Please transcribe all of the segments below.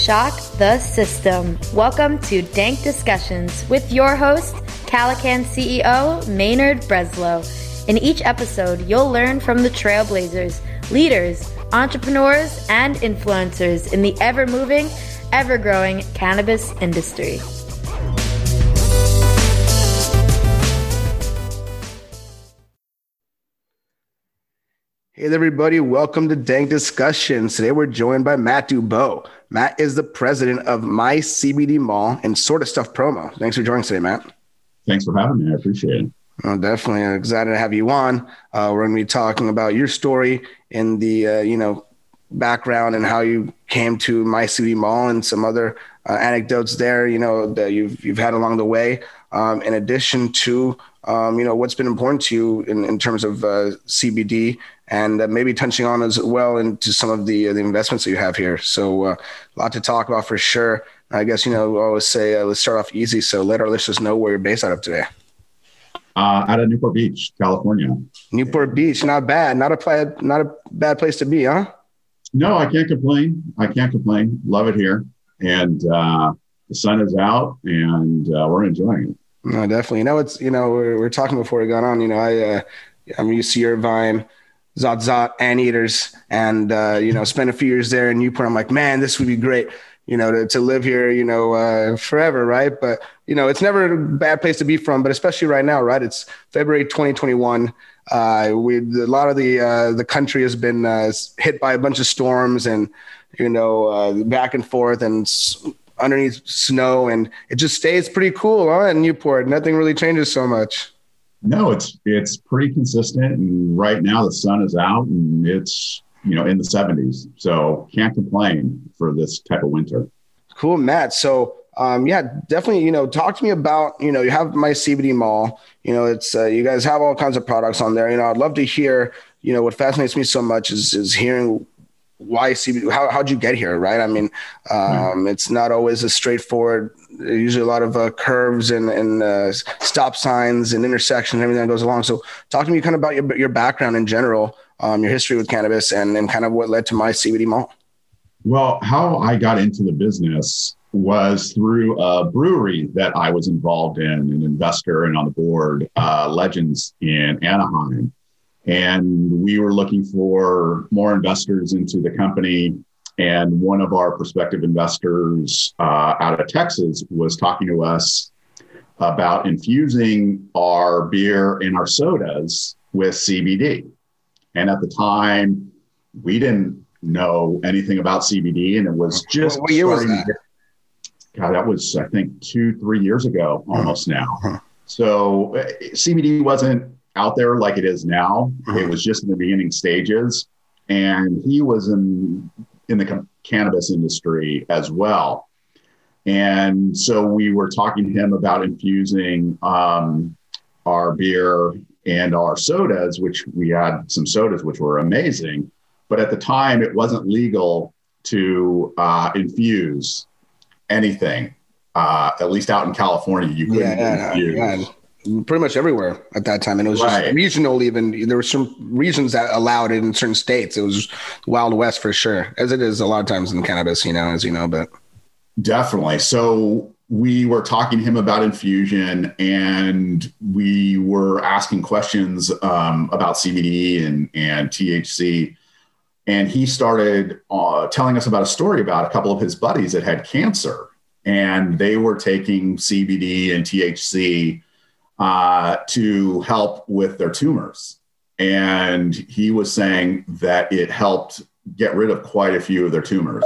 shock the system. Welcome to Dank Discussions with your host, Calican CEO Maynard Breslow. In each episode, you'll learn from the trailblazers, leaders, entrepreneurs, and influencers in the ever-moving, ever-growing cannabis industry. Hey there, everybody. Welcome to Dank Discussions. Today we're joined by Matt Dubow. Matt is the president of My CBD Mall and Sorta Stuff Promo. Thanks for joining us today, Matt. Thanks for having me. I appreciate it. Oh, definitely. I'm excited to have you on. We're going to be talking about your story and the, background and how you came to My CBD Mall and some other anecdotes there, that you've had along the way. In addition to, what's been important to you in terms of CBD and maybe touching on as well into some of the investments that you have here. So a lot to talk about for sure. I guess, we always say, let's start off easy. So let our listeners know where you're based out of today. Out of Newport Beach, California. Newport Beach, not bad. Not a bad place to be, huh? No, I can't complain. Love it here. And the sun is out and we're enjoying it. No, definitely. We're talking before we got on, I'm used to your Vine, Zot, Anteaters, and, spent a few years there in Newport. I'm like, man, this would be great, to live here, forever. Right. But, it's never a bad place to be from, but especially right now, right. It's February 2021. A lot of the country has been hit by a bunch of storms and, back and forth and underneath snow, and it just stays pretty cool, huh? In Newport, nothing really changes so much. No, it's pretty consistent. And right now the sun is out and it's, in the 70s. So can't complain for this type of winter. Cool, Matt. So, definitely, talk to me about, you have My CBD Mall, it's, you guys have all kinds of products on there. I'd love to hear, what fascinates me so much is hearing why CBD, how'd you get here? Right. I mean, it's not always as straightforward. Usually a lot of curves and stop signs and intersections and everything that goes along. So talk to me kind of about your background in general, your history with cannabis and kind of what led to My CBD Mall. Well, how I got into the business was through a brewery that I was involved in, an investor and on the board, Legends in Anaheim. And we were looking for more investors into the company. And one of our prospective investors out of Texas was talking to us about infusing our beer and our sodas with CBD. And at the time, we didn't know anything about CBD. And it was just what year was that? God, that was, I think, 2-3 years ago, almost now. So CBD wasn't out there like it is now. It was just in the beginning stages. And he was in the cannabis industry as well. And so we were talking to him about infusing our beer and our sodas, which we had some sodas, which were amazing. But at the time, it wasn't legal to infuse anything, at least out in California. You couldn't infuse. Yeah. Pretty much everywhere at that time. And it was just regional even. There were some regions that allowed it in certain states. It was Wild West for sure, as it is a lot of times in cannabis, as you know, but. Definitely. So we were talking to him about infusion and we were asking questions about CBD and THC. And he started telling us about a story about a couple of his buddies that had cancer and they were taking CBD and THC to help with their tumors. And he was saying that it helped get rid of quite a few of their tumors.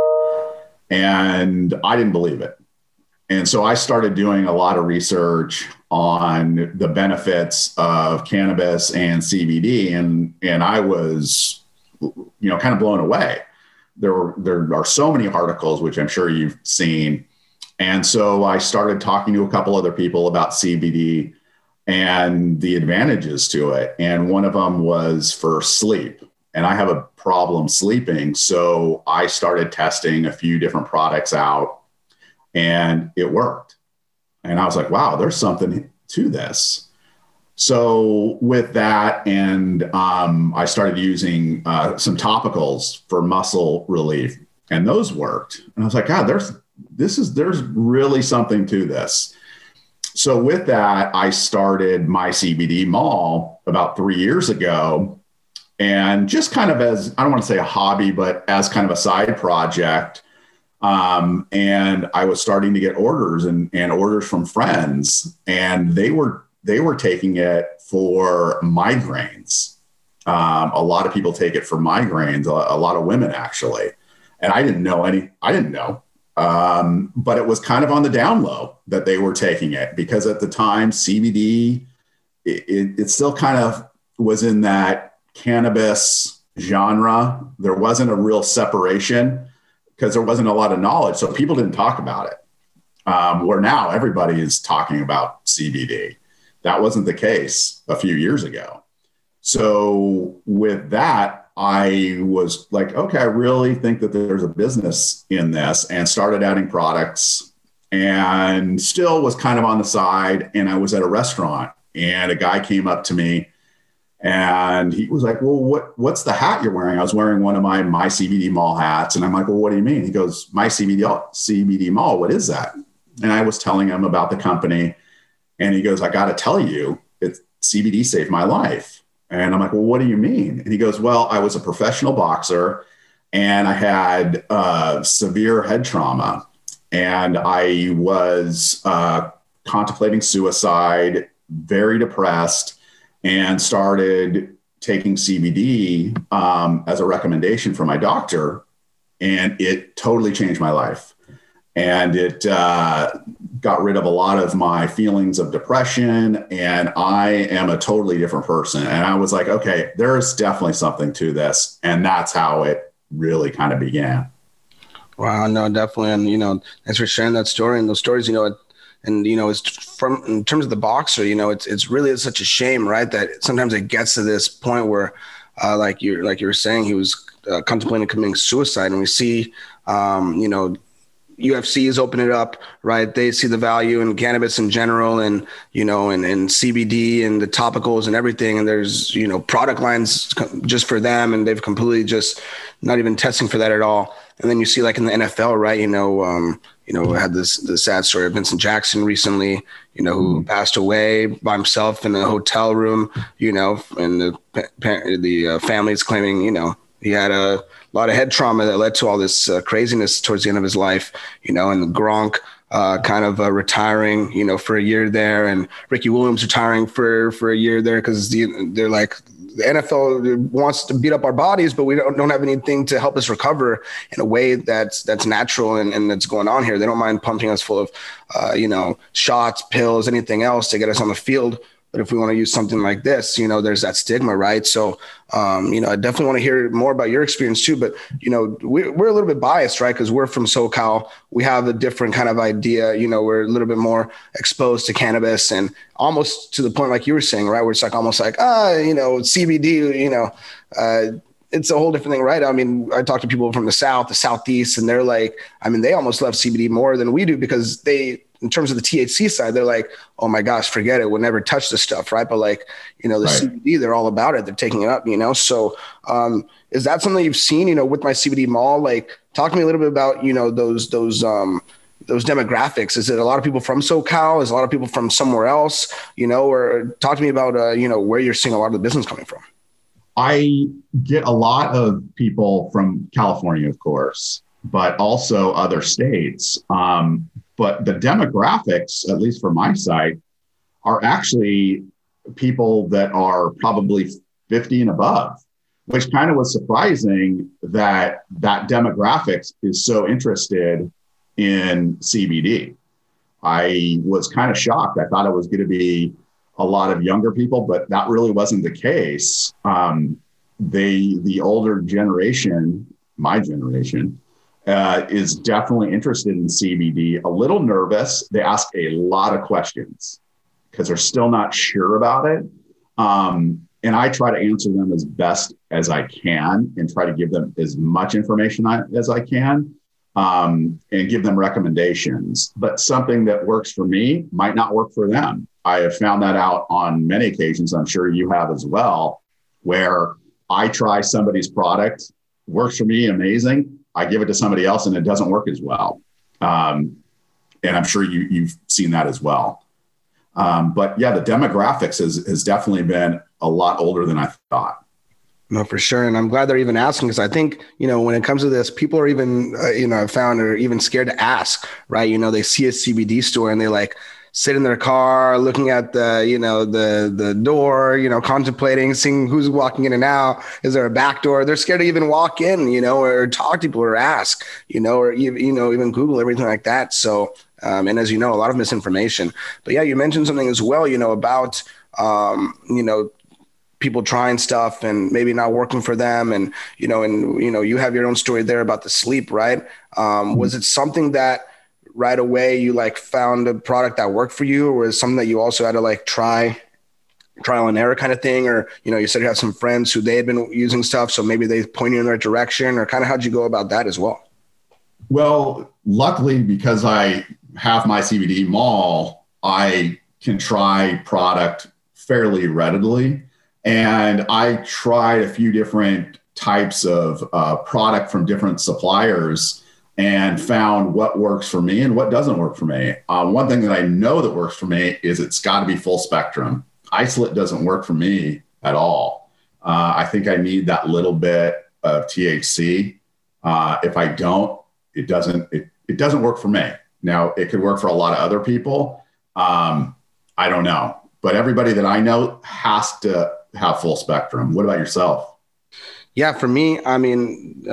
And I didn't believe it. And so I started doing a lot of research on the benefits of cannabis and CBD. And I was, kind of blown away. There are so many articles, which I'm sure you've seen. And so I started talking to a couple other people about CBD and the advantages to it. And one of them was for sleep. And I have a problem sleeping. So I started testing a few different products out and it worked. And I was like, wow, there's something to this. So with that, and I started using some topicals for muscle relief. and those worked. And I was like, God, there's really something to this. So with that, I started My CBD Mall about 3 years ago. And just kind of as, I don't want to say a hobby, but as kind of a side project. And I was starting to get orders and orders from friends, and they were taking it for migraines. A lot of people take it for migraines, a lot of women actually. And I didn't know. But it was kind of on the down low that they were taking it, because at the time CBD, it still kind of was in that cannabis genre. There wasn't a real separation because there wasn't a lot of knowledge. So people didn't talk about it. Where now everybody is talking about CBD. That wasn't the case a few years ago. So with that, I was like, okay, I really think that there's a business in this, and started adding products, and still was kind of on the side. And I was at a restaurant, and a guy came up to me, and he was like, well, what's the hat you're wearing? I was wearing one of my CBD Mall hats. And I'm like, well, what do you mean? He goes, My CBD Mall, what is that? And I was telling him about the company, and he goes, I got to tell you, CBD saved my life. And I'm like, well, what do you mean? And he goes, well, I was a professional boxer, and I had severe head trauma, and I was contemplating suicide, very depressed, and started taking CBD as a recommendation from my doctor. And it totally changed my life. And it got rid of a lot of my feelings of depression. And I am a totally different person. And I was like, okay, there's definitely something to this. And that's how it really kind of began. Wow, no, definitely. And, thanks for sharing that story and those stories, it's from, in terms of the boxer, it's really such a shame, right? That sometimes it gets to this point where, like you were saying, he was contemplating committing suicide. And we see, UFC is opening it up, right? They see the value in cannabis in general, and, and CBD and the topicals and everything. And there's, product lines just for them, and they've completely just not even testing for that at all. And then you see, like in the NFL, right? Had the sad story of Vincent Jackson recently, who passed away by himself in a hotel room, and the family's claiming, he had a lot of head trauma that led to all this craziness towards the end of his life, and Gronk kind of retiring, for a year there, and Ricky Williams retiring for a year there, because they're like, the NFL wants to beat up our bodies, but we don't have anything to help us recover in a way that's natural and that's going on here. They don't mind pumping us full of, shots, pills, anything else to get us on the field. But if we want to use something like this, there's that stigma, right? So, I definitely want to hear more about your experience too. But, we're a little bit biased, right? Because we're from SoCal. We have a different kind of idea. We're a little bit more exposed to cannabis, and almost to the point, like you were saying, right? Where it's like almost like, CBD, it's a whole different thing, right? I mean, I talk to people from the South, the Southeast, and they're like, they almost love CBD more than we do, because in terms of the THC side, they're like, oh my gosh, forget it. We'll never touch this stuff. Right. But the right. CBD, they're all about it. They're taking it up, So is that something you've seen, with My CBD Mall? Like, talk to me a little bit about, those demographics. Is it a lot of people from SoCal? Is a lot of people from somewhere else, or talk to me about, where you're seeing a lot of the business coming from? I get a lot of people from California, of course, but also other states. But the demographics, at least for my site, are actually people that are probably 50 and above, which kind of was surprising that demographics is so interested in CBD. I was kind of shocked. I thought it was going to be a lot of younger people, but that really wasn't the case. The older generation, my generation, is definitely interested in CBD, a little nervous. They ask a lot of questions because they're still not sure about it. And I try to answer them as best as I can and try to give them as much information as I can, and give them recommendations. But something that works for me might not work for them. I have found that out on many occasions. I'm sure you have as well, where I try somebody's product, works for me, amazing. I give it to somebody else and it doesn't work as well. And I'm sure you've seen that as well. But yeah, the demographics has definitely been a lot older than I thought. No, for sure. And I'm glad they're even asking, because I think, when it comes to this, people are even, I've found are even scared to ask, right? They see a CBD store and they like sit in their car looking at the door, contemplating, seeing who's walking in and out. Is there a back door? They're scared to even walk in, or talk to people or ask, or even Google, everything like that. So, and as you know, a lot of misinformation. But yeah, you mentioned something as well, about, people trying stuff and maybe not working for them. And, you have your own story there about the sleep, right? Was it something that right away you like found a product that worked for you, or was it something that you also had to like trial and error kind of thing? Or, you said you have some friends who they had been using stuff, so maybe they point you in the right direction, or kind of how'd you go about that as well? Well, luckily, because I have my CBD mall, I can try product fairly readily. And I tried a few different types of product from different suppliers and found what works for me and what doesn't work for me. One thing that I know that works for me is it's got to be full spectrum. Isolate doesn't work for me at all. I think I need that little bit of THC. If I don't, it doesn't work for me. Now, it could work for a lot of other people. I don't know. But everybody that I know has to have full spectrum. What about yourself? Yeah, for me, I mean,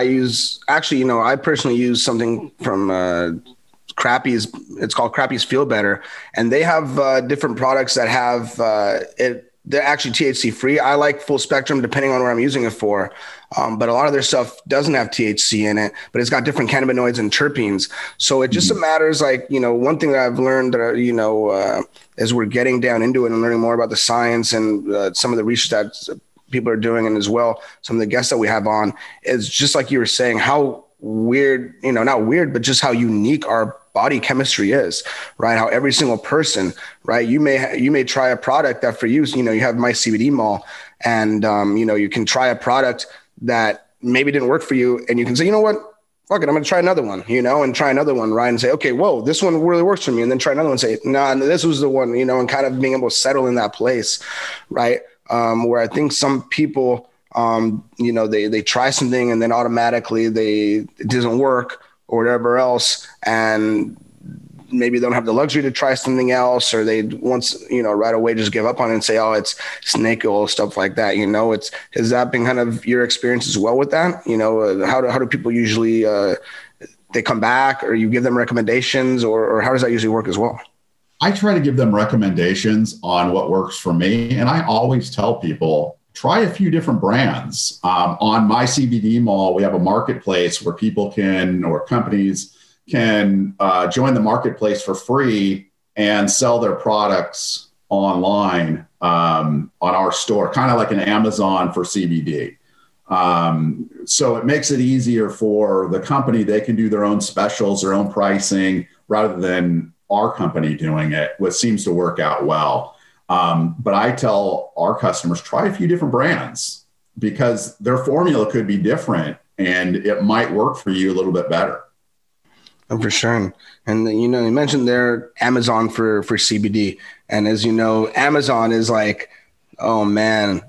I personally use something from Crappy's. It's called Crappy's Feel Better. And they have different products that have they're actually THC free. I like full spectrum depending on what I'm using it for. But a lot of their stuff doesn't have THC in it, but it's got different cannabinoids and terpenes. So it just matters, like, one thing that I've learned that, as we're getting down into it and learning more about the science and some of the research that people are doing, and as well, some of the guests that we have on, is just like you were saying, how weird, not weird, but just how unique our body chemistry is, right? How every single person, right? You may try a product that for you, you have my CBD mall, and, you can try a product that maybe didn't work for you, and you can say, you know what? Fuck it, I'm going to try another one, and try another one, right? And say, okay, whoa, this one really works for me. And then try another one and say, nah, this was the one, and kind of being able to settle in that place, right? Where I think some people, they try something and then automatically it doesn't work or whatever else. And maybe they don't have the luxury to try something else, or they right away just give up on it and say, oh, it's snake oil, stuff like that. Has that been kind of your experience as well with that? How do people usually, they come back, or you give them recommendations, or how does that usually work as well? I try to give them recommendations on what works for me. And I always tell people, try a few different brands. On my CBD mall, we have a marketplace where people companies can join the marketplace for free and sell their products online on our store, kind of like an Amazon for CBD. So it makes it easier for the company. They can do their own specials, their own pricing, rather than our company doing it, which seems to work out well. But I tell our customers, try a few different brands, because their formula could be different and it might work for you a little bit better. Oh, for sure. And you mentioned their Amazon for CBD. And as you know, Amazon is like, oh man,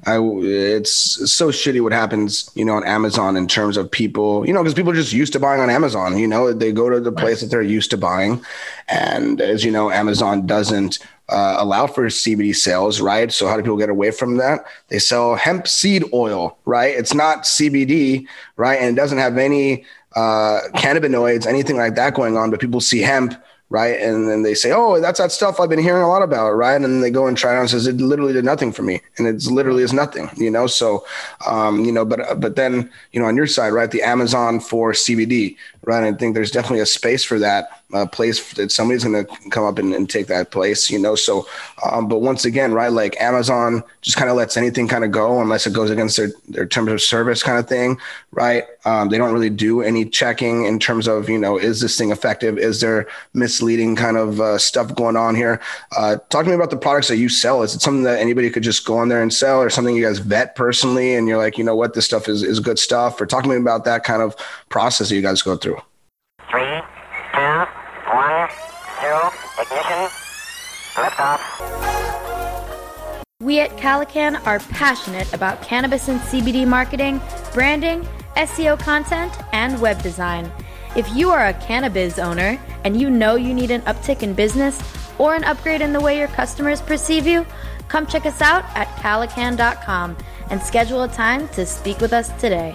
it's so shitty what happens, on Amazon in terms of people, because people are just used to buying on Amazon, they go to the place that they're used to buying. And as you know, Amazon doesn't allow for CBD sales, right? So how do people get away from that? They sell hemp seed oil, right? It's not CBD, right? And it doesn't have any cannabinoids, anything like that going on, but people see hemp, right? And then they say, oh, that's that stuff I've been hearing a lot about, right? And then they go and try it out and says, it literally did nothing for me. And it's literally is nothing, So, but then, on your side, right, the Amazon for CBD, right? I think there's definitely a space for that. place that somebody's going to come up and take that place, So, but once again, right, like Amazon just kind of lets anything kind of go unless it goes against their terms of service kind of thing, right? They don't really do any checking in terms of, is this thing effective? Is there misleading kind of stuff going on here? Talk to me about the products that you sell. Is it something that anybody could just go on there and sell, or something you guys vet personally and you're like, you know what, this stuff is good stuff? Or talk to me about that kind of process that you guys go through. 3, 2, 1, 0, ignition, liftoff. We at Calican are passionate about cannabis and CBD marketing, branding, SEO content, and web design. If you are a cannabis owner and you know you need an uptick in business or an upgrade in the way your customers perceive you, come check us out at calican.com and schedule a time to speak with us today.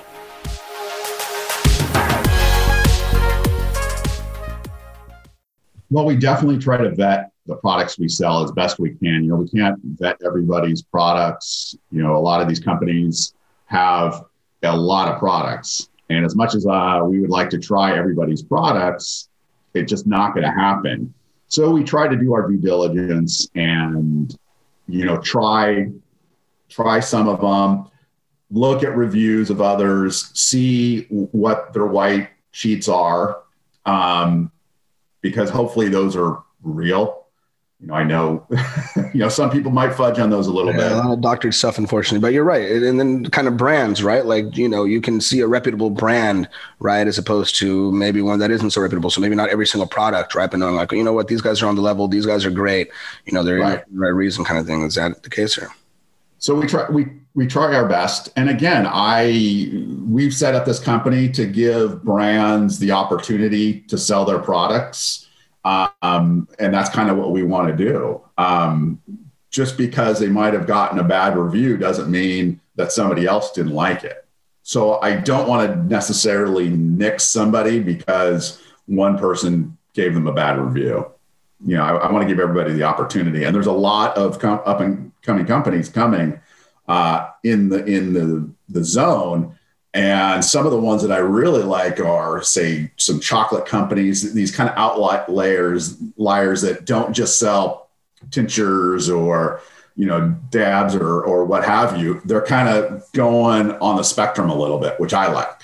Well, we definitely try to vet the products we sell as best we can. We can't vet everybody's products. A lot of these companies have a lot of products. And as much as we would like to try everybody's products, it's just not going to happen. So we try to do our due diligence and, try some of them, look at reviews of others, see what their white sheets are, because hopefully those are real. I know, some people might fudge on those a little bit. A lot of doctored stuff, unfortunately, but you're right. And then kind of brands, right? Like, you can see a reputable brand, right? As opposed to maybe one that isn't so reputable. So maybe not every single product, right? But knowing like, you know what, these guys are on the level. These guys are great. They're right. The right reason kind of thing. Is that the case here? So we try our best. And again, we've set up this company to give brands the opportunity to sell their products. And that's kind of what we want to do. Just because they might have gotten a bad review doesn't mean that somebody else didn't like it. So I don't want to necessarily nix somebody because one person gave them a bad review. I want to give everybody the opportunity. And there's a lot of up and coming companies coming in the zone. And some of the ones that I really like are, say, some chocolate companies, these kind of outliers that don't just sell tinctures or, dabs or what have you. They're kind of going on the spectrum a little bit, which I like.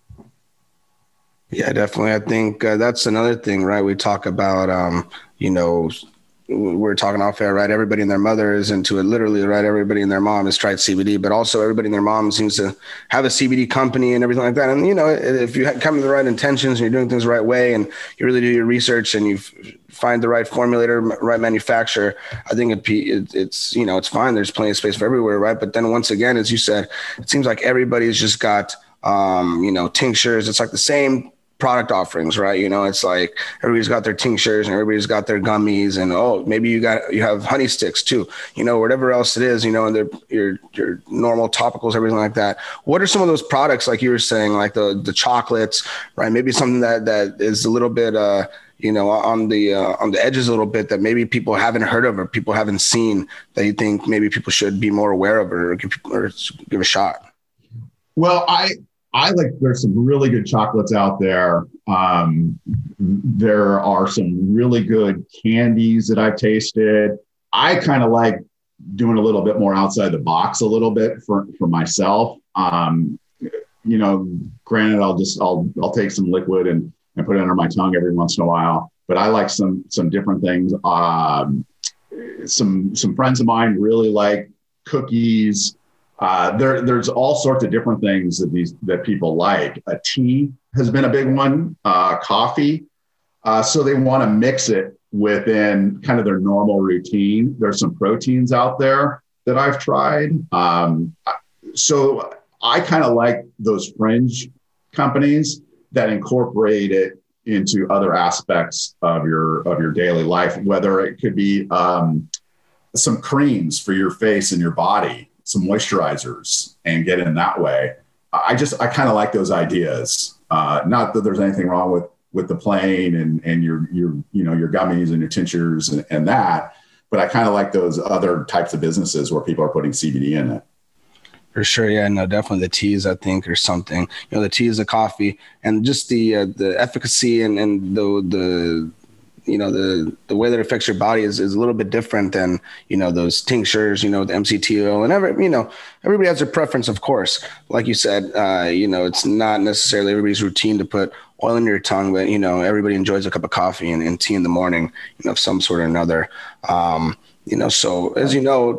Yeah, definitely. I think that's another thing, right? We talk about, we're talking off air, right? Everybody and their mother is into it, literally, right? Everybody and their mom has tried CBD, but also everybody and their mom seems to have a CBD company and everything like that. And, if you come with the right intentions and you're doing things the right way and you really do your research and you find the right formulator, right manufacturer, I think it's fine. There's plenty of space for everywhere, right? But then once again, as you said, it seems like everybody's just got, tinctures. It's like the same product offerings, right? It's like everybody's got their tinctures and everybody's got their gummies and maybe you have honey sticks too, whatever else it is, and your normal topicals, everything like that. What are some of those products, like you were saying, like the chocolates, right? Maybe something that is a little bit on the edges a little bit that maybe people haven't heard of or people haven't seen that you think maybe people should be more aware of or give a shot? Well, I like, there's some really good chocolates out there. There are some really good candies that I've tasted. I kind of like doing a little bit more outside the box a little bit for myself. Granted, I'll take some liquid and put it under my tongue every once in a while, but I like some different things. Some friends of mine really like cookies. There's all sorts of different things that people like. A tea has been a big one, coffee. So they want to mix it within kind of their normal routine. There's some proteins out there that I've tried. So I kind of like those fringe companies that incorporate it into other aspects of your daily life, whether it could be some creams for your face and your body, some moisturizers, and get in that way. I kind of like those ideas. Not that there's anything wrong with the plain and your gummies and your tinctures and that, but I kind of like those other types of businesses where people are putting CBD in it. For sure. Yeah, no, definitely the teas, I think, or something, the teas, the coffee, and just the efficacy and the the way that it affects your body is a little bit different than, those tinctures, the MCT oil, and everybody has their preference, of course. Like you said, it's not necessarily everybody's routine to put oil in your tongue, but, everybody enjoys a cup of coffee and tea in the morning, of some sort or another. So as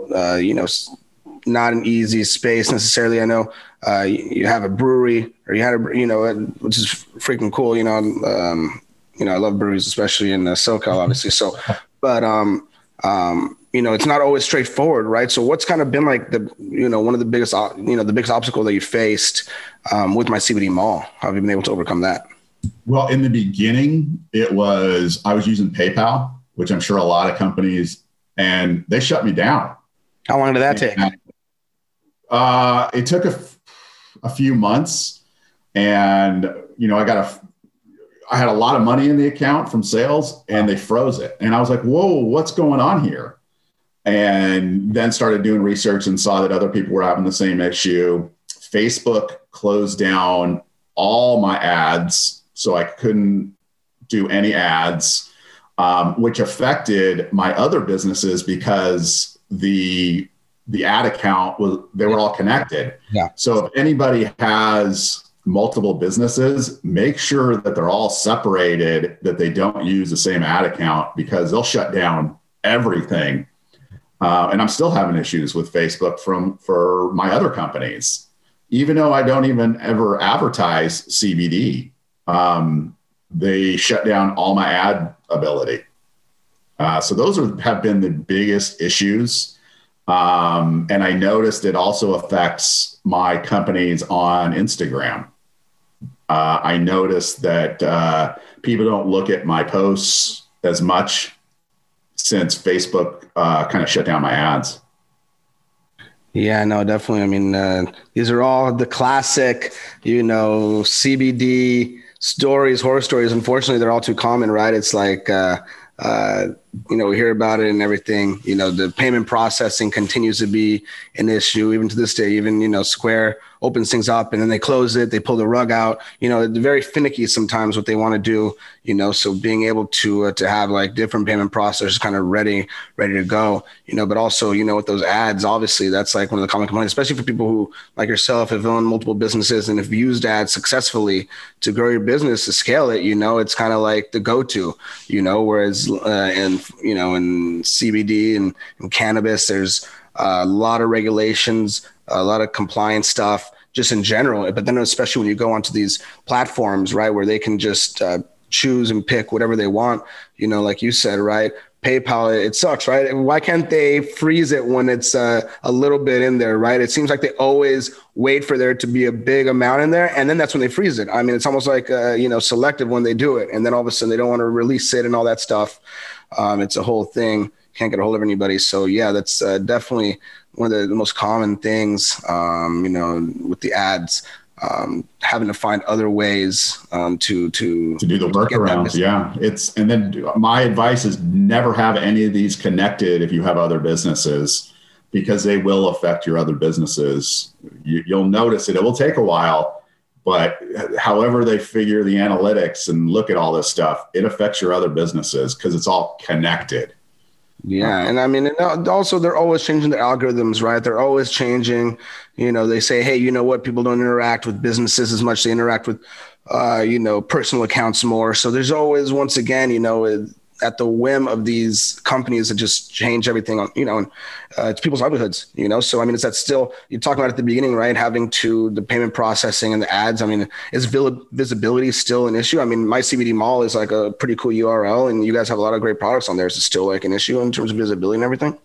not an easy space necessarily. I know you have a brewery, or you had which is freaking cool. I love breweries, especially in SoCal, obviously. So, but it's not always straightforward, right? So, what's kind of been like one of the biggest, the biggest obstacle that you faced with My CBD Mall? How have you been able to overcome that? Well, in the beginning, I was using PayPal, which I'm sure a lot of companies, and they shut me down. How long did that take? It took a few months, and I had a lot of money in the account from sales, and they froze it. And I was like, whoa, what's going on here? And then started doing research and saw that other people were having the same issue. Facebook closed down all my ads, so I couldn't do any ads, which affected my other businesses because the ad account they were all connected. Yeah. So if anybody has multiple businesses, make sure that they're all separated, that they don't use the same ad account, because they'll shut down everything. And I'm still having issues with Facebook for my other companies, even though I don't even ever advertise CBD. They shut down all my ad ability. So those have been the biggest issues. And I noticed it also affects my companies on Instagram. I noticed that people don't look at my posts as much since Facebook kind of shut down my ads. Yeah, no, definitely. I mean, these are all the classic, CBD stories, horror stories. Unfortunately, they're all too common, right? It's like, we hear about it and everything. The payment processing continues to be an issue even to this day. Even, Square opens things up and then they close it, they pull the rug out. They're very finicky sometimes what they want to do, so being able to have like different payment processors kind of ready to go, but also, with those ads, obviously that's like one of the common complaints, especially for people who like yourself have owned multiple businesses and have used ads successfully to grow your business, to scale it, it's kind of like the go-to, whereas in CBD and cannabis, there's a lot of regulations, a lot of compliance stuff just in general. But then especially when you go onto these platforms, right, where they can just choose and pick whatever they want, like you said, right? PayPal, it sucks, right? Why can't they freeze it when it's a little bit in there, right? It seems like they always wait for there to be a big amount in there, and then that's when they freeze it. I mean, it's almost like, selective when they do it, and then all of a sudden they don't want to release it and all that stuff. It's a whole thing. Can't get a hold of anybody. So yeah, that's definitely one of the most common things, with the ads, having to find other ways to do the workarounds. Yeah. And then my advice is never have any of these connected if you have other businesses, because they will affect your other businesses. You'll notice it. It will take a while, but however they figure the analytics and look at all this stuff, it affects your other businesses because it's all connected. Yeah. And I mean, also they're always changing their algorithms, right? They're always changing, they say, hey, you know what? People don't interact with businesses as much. They interact with, personal accounts more. So there's always, once again, at the whim of these companies that just change everything on, it's people's livelihoods, So, I mean, it's that still, you're talking about at the beginning, right? Having to the payment processing and the ads. I mean, is visibility still an issue? I mean, My CBD Mall is like a pretty cool URL and you guys have a lot of great products on there. Is it still like an issue in terms of visibility and everything?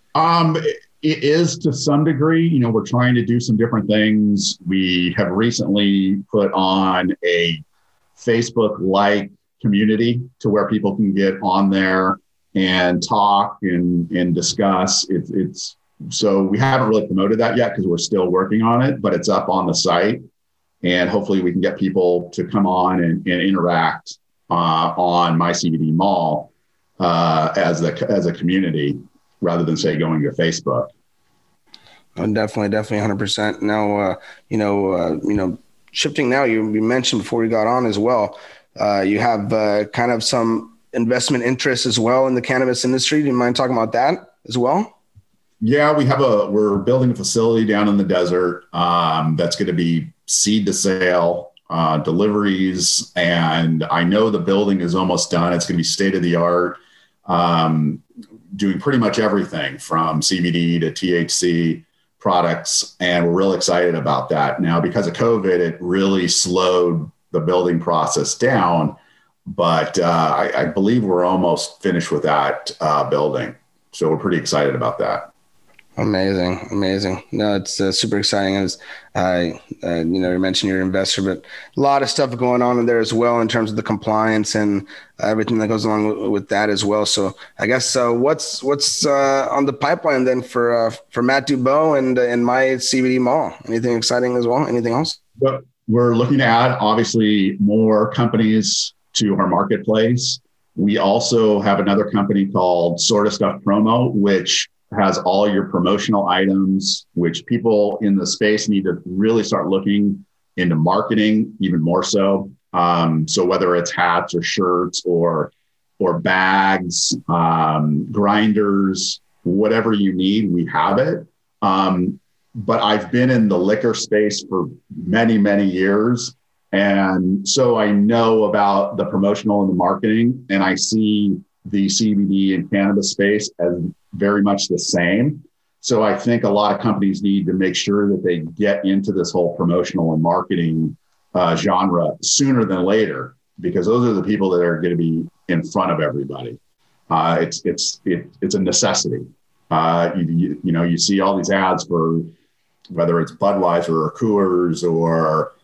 It is to some degree. We're trying to do some different things. We have recently put on a Facebook-like community to where people can get on there and talk and discuss. So we haven't really promoted that yet because we're still working on it, but it's up on the site, and hopefully we can get people to come on and interact on My CBD Mall as a community rather than say going to Facebook. Definitely 100%. Now, shifting now, you mentioned before we got on as well, you have kind of some investment interest as well in the cannabis industry. Do you mind talking about that as well? Yeah, we're building a facility down in the desert that's going to be seed to sale, deliveries, and I know the building is almost done. It's going to be state of the art, doing pretty much everything from CBD to THC products, and we're real excited about that. Now, because of COVID, it really slowed the building process down, but I believe we're almost finished with that building, so we're pretty excited about that. Amazing. No, it's super exciting. As you mentioned you're an investor, but a lot of stuff going on in there as well in terms of the compliance and everything that goes along with that as well. So I guess what's on the pipeline then for Matt Dubeau and My CBD Mall? Anything exciting as well? Anything else? Well, we're looking to add obviously more companies to our marketplace. We also have another company called Sorta Stuff Promo, which has all your promotional items, which people in the space need to really start looking into marketing even more so. So whether it's hats or shirts or bags, grinders, whatever you need, we have it. But I've been in the liquor space for many, many years. And so I know about the promotional and the marketing, and I see the CBD and cannabis space as very much the same. So I think a lot of companies need to make sure that they get into this whole promotional and marketing genre sooner than later, because those are the people that are going to be in front of everybody. It's a necessity. You see all these ads for whether it's Budweiser or Coors or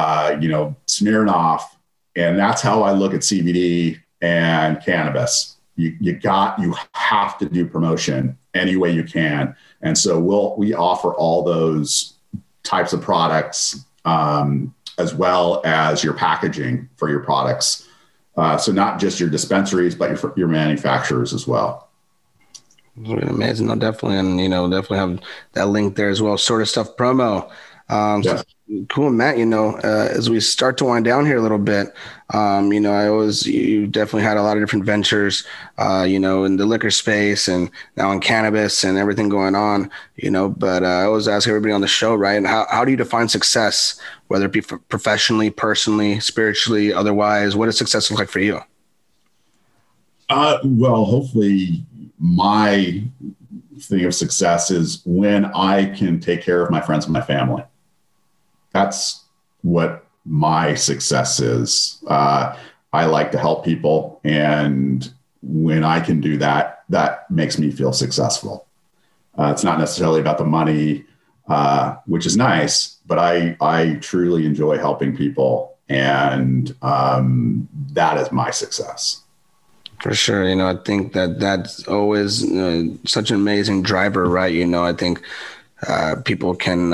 Smirnoff, and that's how I look at CBD and cannabis. You have to do promotion any way you can. And so we offer all those types of products, as well as your packaging for your products. So not just your dispensaries, but your manufacturers as well. Amazing. No, definitely. And, definitely have that link there as well. Sorta Stuff Promo. Yes. Cool, Matt. As we start to wind down here a little bit, you definitely had a lot of different ventures, in the liquor space and now in cannabis and everything going on, but I always ask everybody on the show, right? And how do you define success, whether it be professionally, personally, spiritually, otherwise? What does success look like for you? Well, hopefully my thing of success is when I can take care of my friends and my family. That's what my success is. I like to help people. And when I can do that, that makes me feel successful. It's not necessarily about the money, which is nice, but I truly enjoy helping people. And that is my success. For sure. I think that's always such an amazing driver, right? I think people can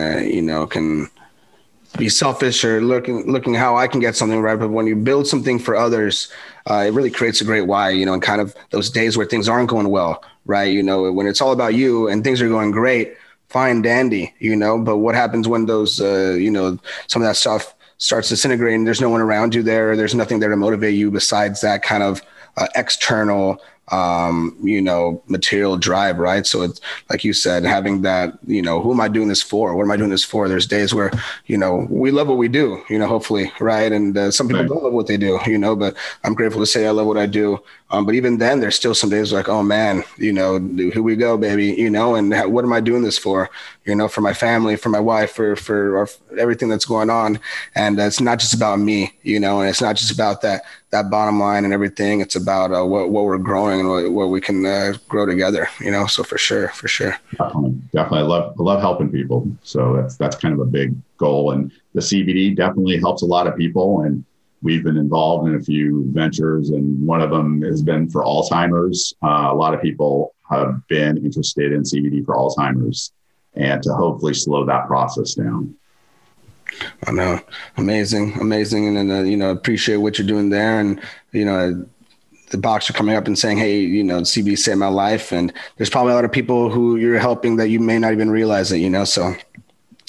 be selfish or looking how I can get something right. But when you build something for others, it really creates a great why, and kind of those days where things aren't going well, right? When it's all about you and things are going great, fine, dandy, but what happens when those, some of that stuff starts disintegrating, there's no one around you there. There's nothing there to motivate you besides that kind of external, material drive, right? So it's like you said, having that, who am I doing this for? What am I doing this for? There's days where, we love what we do, hopefully, right? And some people don't love what they do, but I'm grateful to say I love what I do. But even then, there's still some days like, oh man, here we go, baby, and what am I doing this for? For my family, for my wife, for everything that's going on. And it's not just about me, and it's not just about that bottom line and everything. It's about what we're growing and what we can grow together, so for sure. Definitely. I love helping people. So that's kind of a big goal. And the CBD definitely helps a lot of people. And we've been involved in a few ventures, and one of them has been for Alzheimer's. A lot of people have been interested in CBD for Alzheimer's, and to hopefully slow that process down. I know. Amazing. And then, appreciate what you're doing there. And, the box are coming up and saying, hey, CBD saved my life. And there's probably a lot of people who you're helping that you may not even realize it, so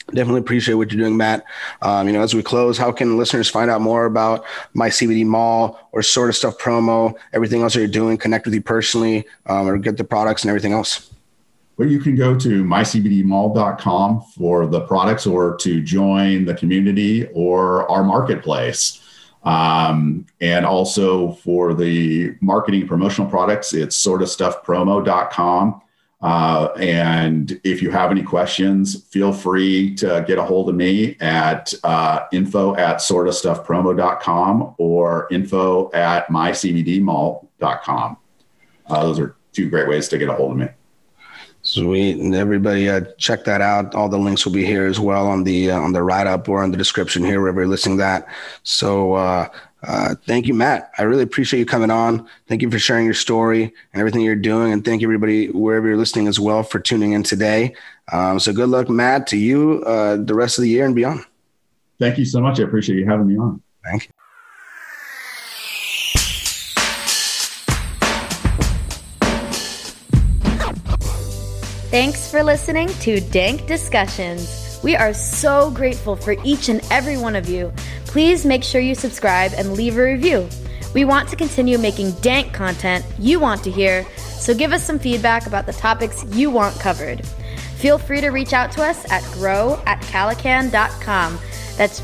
Definitely appreciate what you're doing, Matt. As we close, how can listeners find out more about My CBD Mall or Sort of Stuff promo, everything else that you're doing, connect with you personally, or get the products and everything else? Well, you can go to mycbdmall.com for the products or to join the community or our marketplace. And also for the marketing promotional products, it's sortofstuffpromo.com. And if you have any questions, feel free to get a hold of me at info@sortofstuffpromo.com or info@mycbdmall.com. Those are two great ways to get a hold of me. Sweet. And everybody check that out. All the links will be here as well on the write-up or in the description here, wherever you're listening to that. So thank you, Matt. I really appreciate you coming on. Thank you for sharing your story and everything you're doing. And thank you, everybody, wherever you're listening as well, for tuning in today. So good luck, Matt, to you the rest of the year and beyond. Thank you so much. I appreciate you having me on. Thank you. Thanks for listening to Dank Discussions. We are so grateful for each and every one of you. Please make sure you subscribe and leave a review. We want to continue making dank content you want to hear, so give us some feedback about the topics you want covered. Feel free to reach out to us at grow@calacan.com. That's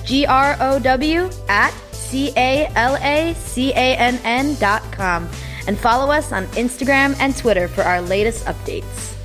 GROW@CALACANN.com. And follow us on Instagram and Twitter for our latest updates.